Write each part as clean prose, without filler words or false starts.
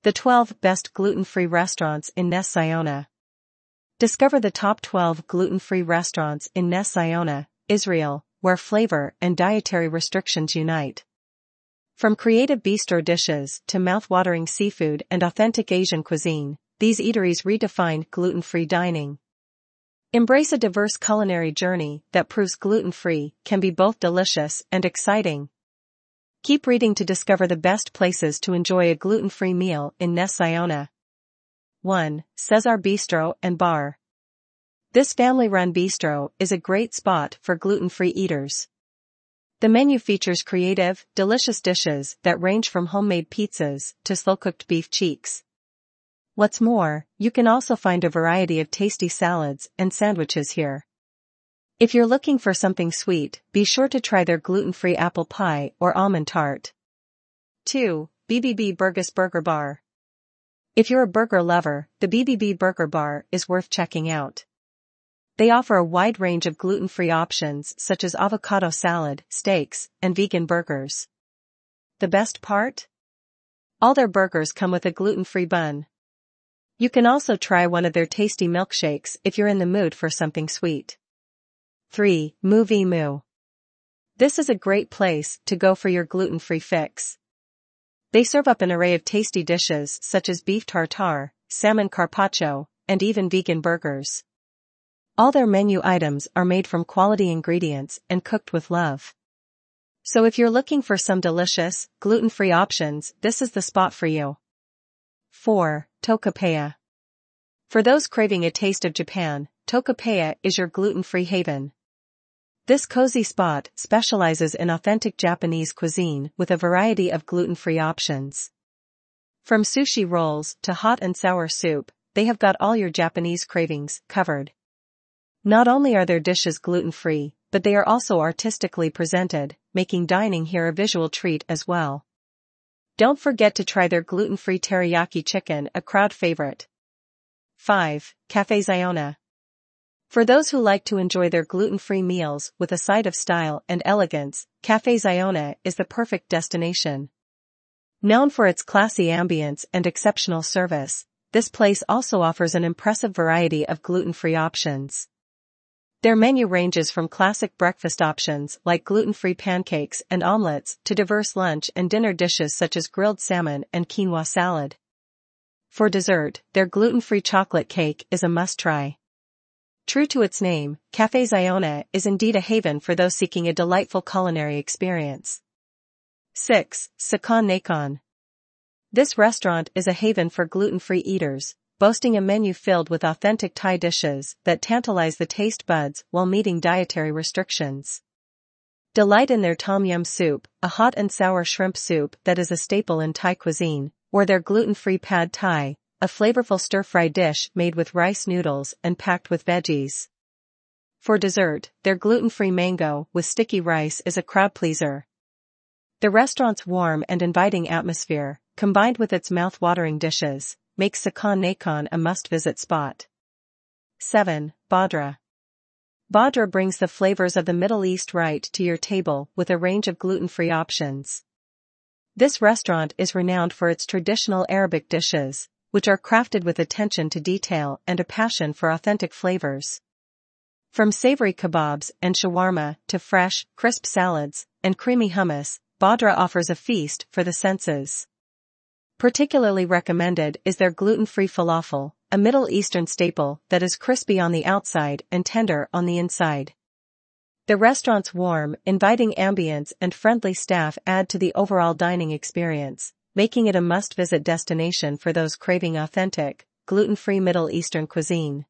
The 12 best gluten-free restaurants in Ness Ziona. Discover the top 12 gluten-free restaurants in Ness Ziona, Israel, where flavor and dietary restrictions unite. From creative bistro dishes to mouth-watering seafood and authentic Asian cuisine, these eateries redefine gluten-free dining. Embrace a diverse culinary journey that proves gluten-free can be both delicious and exciting. Keep reading to discover the best places to enjoy a gluten-free meal in Ness Ziona. 1. Cesar Bistro and Bar. This family-run bistro is a great spot for gluten-free eaters. The menu features creative, delicious dishes that range from homemade pizzas to slow-cooked beef cheeks. What's more, you can also find a variety of tasty salads and sandwiches here. If you're looking for something sweet, be sure to try their gluten-free apple pie or almond tart. 2. BBB Burgers Burger Bar. If you're a burger lover, the BBB Burger Bar is worth checking out. They offer a wide range of gluten-free options such as avocado salad, steaks, and vegan burgers. The best part? All their burgers come with a gluten-free bun. You can also try one of their tasty milkshakes if you're in the mood for something sweet. 3. Moo v Moo. This is a great place to go for your gluten-free fix. They serve up an array of tasty dishes such as beef tartare, salmon carpaccio, and even vegan burgers. All their menu items are made from quality ingredients and cooked with love. So if you're looking for some delicious, gluten-free options, this is the spot for you. 4. Tokapeya. For those craving a taste of Japan, Tokapeya is your gluten-free haven. This cozy spot specializes in authentic Japanese cuisine with a variety of gluten-free options. From sushi rolls to hot and sour soup, they have got all your Japanese cravings covered. Not only are their dishes gluten-free, but they are also artistically presented, making dining here a visual treat as well. Don't forget to try their gluten-free teriyaki chicken, a crowd favorite. 5. Cafe Ziona. For those who like to enjoy their gluten-free meals with a side of style and elegance, Cafe Ziona is the perfect destination. Known for its classy ambience and exceptional service, this place also offers an impressive variety of gluten-free options. Their menu ranges from classic breakfast options like gluten-free pancakes and omelets to diverse lunch and dinner dishes such as grilled salmon and quinoa salad. For dessert, their gluten-free chocolate cake is a must-try. True to its name, Cafe Ziona is indeed a haven for those seeking a delightful culinary experience. 6. Sakon Nakon. This restaurant is a haven for gluten-free eaters, boasting a menu filled with authentic Thai dishes that tantalize the taste buds while meeting dietary restrictions. Delight in their tom yum soup, a hot and sour shrimp soup that is a staple in Thai cuisine, or their gluten-free pad Thai, a flavorful stir-fry dish made with rice noodles and packed with veggies. For dessert, their gluten-free mango with sticky rice is a crowd-pleaser. The restaurant's warm and inviting atmosphere, combined with its mouth-watering dishes, makes Sakon Nakon a must-visit spot. 7. Badra. Badra brings the flavors of the Middle East right to your table with a range of gluten-free options. This restaurant is renowned for its traditional Arabic dishes, which are crafted with attention to detail and a passion for authentic flavors. From savory kebabs and shawarma to fresh, crisp salads and creamy hummus, Badra offers a feast for the senses. Particularly recommended is their gluten-free falafel, a Middle Eastern staple that is crispy on the outside and tender on the inside. The restaurant's warm, inviting ambience and friendly staff add to the overall dining experience, making it a must-visit destination for those craving authentic, gluten-free Middle Eastern cuisine.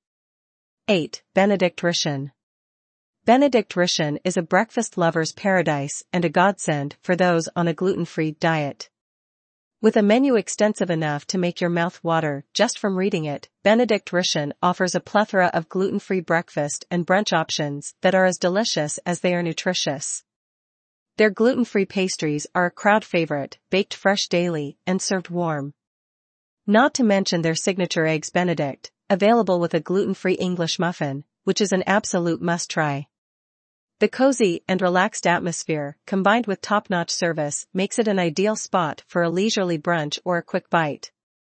8. Benedict Rishon. Benedict Rishon is a breakfast lover's paradise and a godsend for those on a gluten-free diet. With a menu extensive enough to make your mouth water just from reading it, Benedict Rishon offers a plethora of gluten-free breakfast and brunch options that are as delicious as they are nutritious. Their gluten-free pastries are a crowd favorite, baked fresh daily and served warm. Not to mention their signature Eggs Benedict, available with a gluten-free English muffin, which is an absolute must-try. The cozy and relaxed atmosphere, combined with top-notch service, makes it an ideal spot for a leisurely brunch or a quick bite.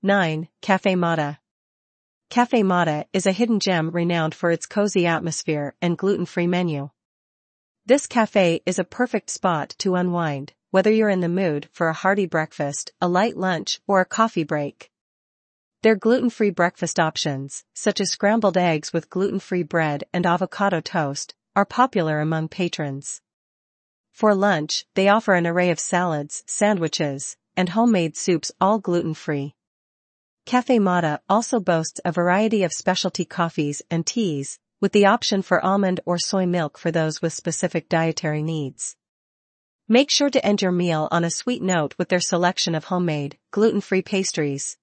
9. Café Mata. Café Mata is a hidden gem renowned for its cozy atmosphere and gluten-free menu. This cafe is a perfect spot to unwind, whether you're in the mood for a hearty breakfast, a light lunch, or a coffee break. Their gluten-free breakfast options, such as scrambled eggs with gluten-free bread and avocado toast, are popular among patrons. For lunch, they offer an array of salads, sandwiches, and homemade soups, all gluten-free. Café Mata also boasts a variety of specialty coffees and teas, with the option for almond or soy milk for those with specific dietary needs. Make sure to end your meal on a sweet note with their selection of homemade, gluten-free pastries.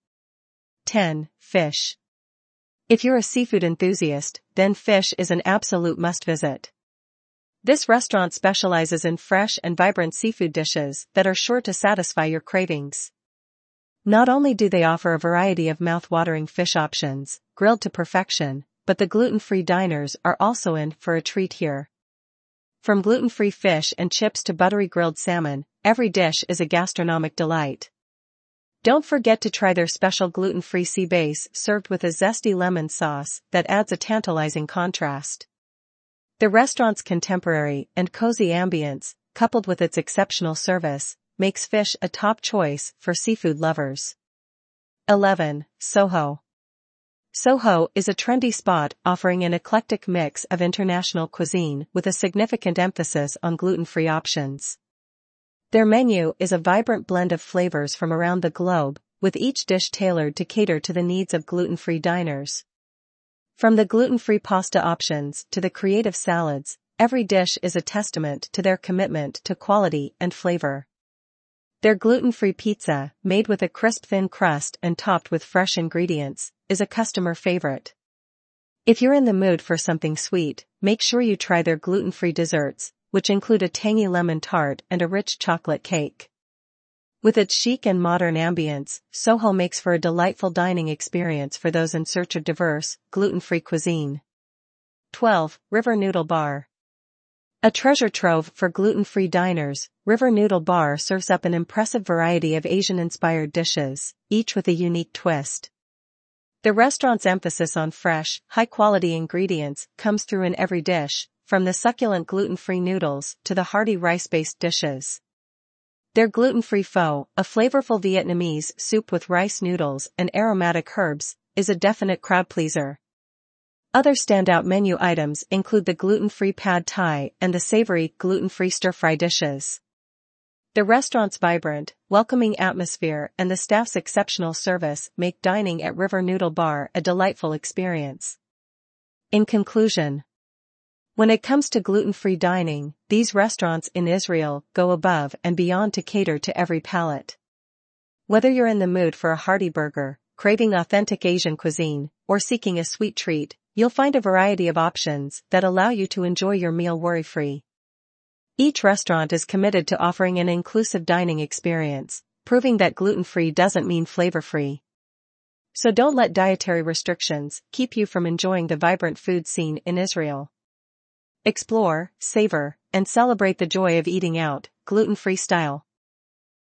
10. Fish. If you're a seafood enthusiast, then Fish is an absolute must-visit. This restaurant specializes in fresh and vibrant seafood dishes that are sure to satisfy your cravings. Not only do they offer a variety of mouth-watering fish options, grilled to perfection, but the gluten-free diners are also in for a treat here. From gluten-free fish and chips to buttery grilled salmon, every dish is a gastronomic delight. Don't forget to try their special gluten-free sea base served with a zesty lemon sauce that adds a tantalizing contrast. The restaurant's contemporary and cozy ambience, coupled with its exceptional service, makes Fish a top choice for seafood lovers. 11. Soho. Soho is a trendy spot offering an eclectic mix of international cuisine with a significant emphasis on gluten-free options. Their menu is a vibrant blend of flavors from around the globe, with each dish tailored to cater to the needs of gluten-free diners. From the gluten-free pasta options to the creative salads, every dish is a testament to their commitment to quality and flavor. Their gluten-free pizza, made with a crisp thin crust and topped with fresh ingredients, is a customer favorite. If you're in the mood for something sweet, make sure you try their gluten-free desserts, which include a tangy lemon tart and a rich chocolate cake. With its chic and modern ambience, Soho makes for a delightful dining experience for those in search of diverse, gluten-free cuisine. 12. River Noodle Bar. A treasure trove for gluten-free diners, River Noodle Bar serves up an impressive variety of Asian-inspired dishes, each with a unique twist. The restaurant's emphasis on fresh, high-quality ingredients comes through in every dish, from the succulent gluten-free noodles to the hearty rice-based dishes. Their gluten-free pho, a flavorful Vietnamese soup with rice noodles and aromatic herbs, is a definite crowd-pleaser. Other standout menu items include the gluten-free pad thai and the savory, gluten-free stir-fry dishes. The restaurant's vibrant, welcoming atmosphere and the staff's exceptional service make dining at River Noodle Bar a delightful experience. In conclusion, when it comes to gluten-free dining, these restaurants in Israel go above and beyond to cater to every palate. Whether you're in the mood for a hearty burger, craving authentic Asian cuisine, or seeking a sweet treat, you'll find a variety of options that allow you to enjoy your meal worry-free. Each restaurant is committed to offering an inclusive dining experience, proving that gluten-free doesn't mean flavor-free. So don't let dietary restrictions keep you from enjoying the vibrant food scene in Israel. Explore, savor, and celebrate the joy of eating out, gluten-free style.